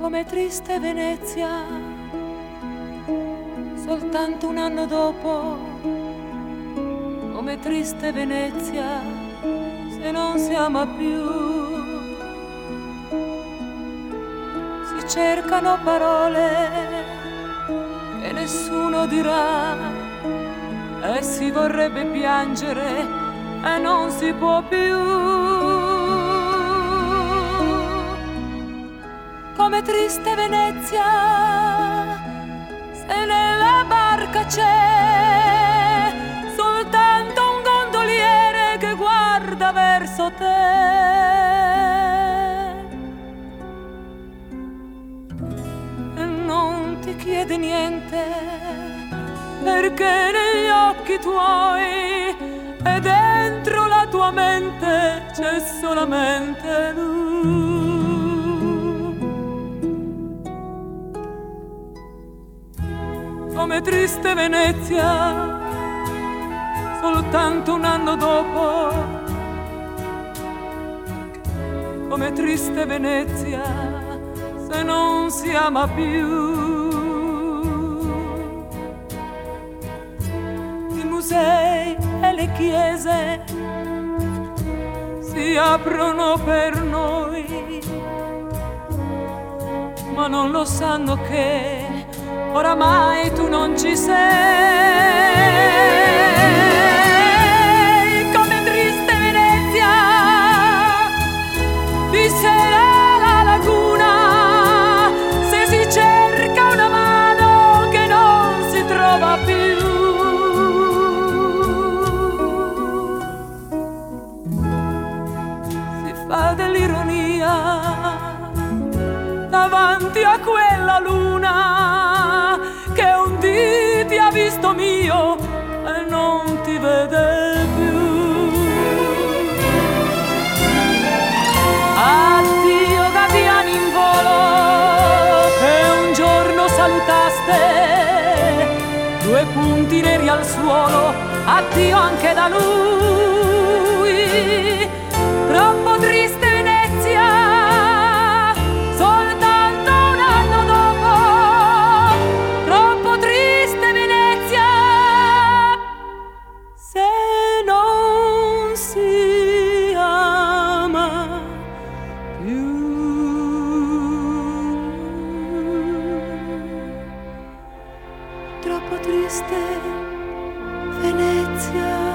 come triste Venezia, soltanto un anno dopo, come triste Venezia, se non si ama più. Si cercano parole che nessuno dirà e si vorrebbe piangere e non si può più. Come triste Venezia, se nella barca c'è soltanto un gondoliere che guarda verso te. E non ti chiede niente, perché negli occhi tuoi e dentro la tua mente c'è solamente lui. Come triste Venezia, soltanto un anno dopo, come triste Venezia, se non si ama più. I musei e le chiese si aprono per noi, ma non lo sanno che oramai tu non ci sei. Come triste Venezia, vi sarà la laguna, se si cerca una mano che non si trova più. Si fa dell'ironia davanti a quella luna che un dì ti ha visto mio e non ti vede più. Addio gabbiani in volo che un giorno salutaste, due punti neri al suolo, addio anche da lui. Troppo triste Venezia, soltanto un anno dopo, troppo triste Venezia, se non si ama più. Troppo triste Venezia.